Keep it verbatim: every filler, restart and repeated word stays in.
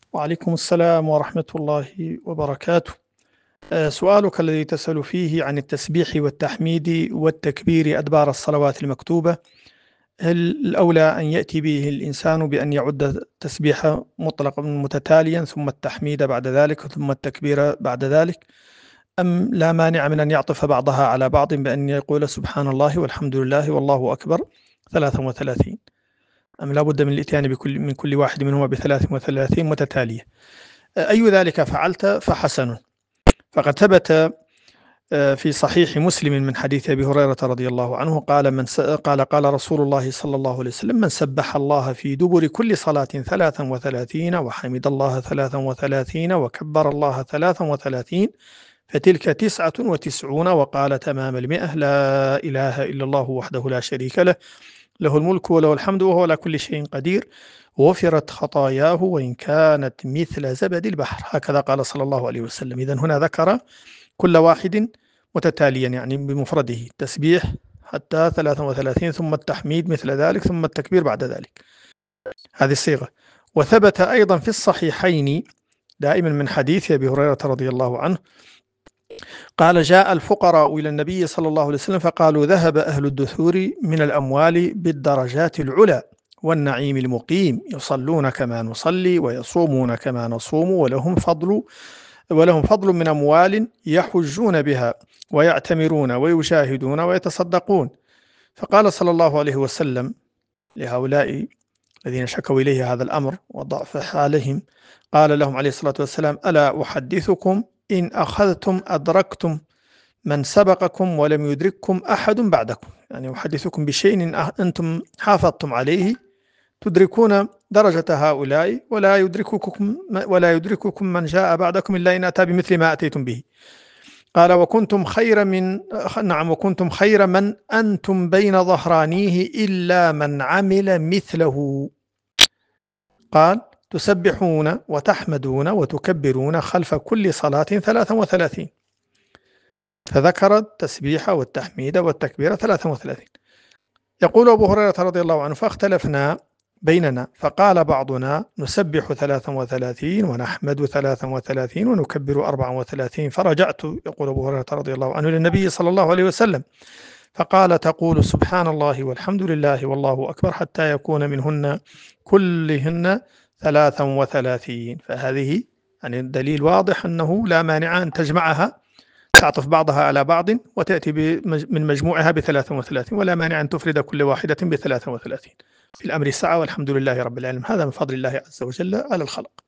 وعليكم السلام ورحمة الله وبركاته. آه، سؤالك الذي تسأل فيه عن التسبيح والتحميد والتكبير أدبار الصلوات المكتوبة، هل الأولى أن يأتي به الإنسان بأن يعد التسبيح مطلقا متتاليا ثم التحميد بعد ذلك ثم التكبير بعد ذلك، أم لا مانع من أن يعطف بعضها على بعض بأن يقول سبحان الله والحمد لله والله أكبر ثلاثا وثلاثين، أم لا بد من الإتيان بكل من كل واحد منهما بثلاث وثلاثين متتالية؟ أي ذلك فعلت فحسن. فقد ثبت آه، في صحيح مسلم من حديث أبي هريرة رضي الله عنه قال من س... قال قال رسول الله صلى الله عليه وسلم: من سبح الله في دبر كل صلاة ثلاثا وثلاثين وحمد الله ثلاثا وثلاثين وكبر الله ثلاثا وثلاثين فتلك تسعة وتسعون وقال تمام المئة: لا إله إلا الله وحده لا شريك له، له الملك وله الحمد وهو على كل شيء قدير، غفرت خطاياه وإن كانت مثل زبد البحر. هكذا قال صلى الله عليه وسلم. إذن هنا ذكر كل واحد متتاليا يعني بمفرده، التسبيح حتى ثلاثا وثلاثين ثم التحميد مثل ذلك ثم التكبير بعد ذلك، هذه الصيغة. وثبت أيضا في الصحيحين دائما من حديث أبي هريرة رضي الله عنه قال: جاء الفقراء إلى النبي صلى الله عليه وسلم فقالوا: ذهب أهل الدثور من الأموال بالدرجات العلى والنعيم المقيم، يصلون كما نصلي ويصومون كما نصوم ولهم فضل ولهم فضل من أموال يحجون بها ويعتمرون ويجاهدون ويتصدقون. فقال صلى الله عليه وسلم لهؤلاء الذين شكوا إليه هذا الأمر وضعف حالهم، قال لهم عليه الصلاة والسلام: ألا أحدثكم إن أخذتم أدركتم من سبقكم ولم يدرككم أحد بعدكم، يعني أحدثكم بشيء إن أنتم حافظتم عليه تدركون درجة هؤلاء ولا يدرككم ولا يدرككم من جاء بعدكم إلا إن أتى بمثل ما أتيتم به. قال: وكنتم خير من نعم وكنتم خير من أنتم بين ظهرانيه إلا من عمل مثله. قال: تسبحون وتحمدون وتكبرون خلف كل صلاة ثلاثا وثلاثين. فذكر التسبيح والتحميد والتكبير ثلاثا وثلاثين. يقول أبو هريرة رضي الله عنه: فاختلفنا بيننا فقال بعضنا: نسبح ثلاثا وثلاثين ونحمد ثلاثا وثلاثين ونكبر أربعا وثلاثين. فرجعت، يقول أبو هريرة رضي الله عنه، للنبي صلى الله عليه وسلم فقال: تقول سبحان الله والحمد لله والله أكبر حتى يكون منهن كلهن ثلاثا وثلاثين. فهذه يعني دليل واضح أنه لا مانع أن تجمعها، تعطف بعضها على بعض وتأتي من مجموعها بثلاثا وثلاثين، ولا مانع أن تفرد كل واحدة بثلاثا وثلاثين. في الأمر السعة والحمد لله رب العالمين. هذا من فضل الله عز وجل على الخلق.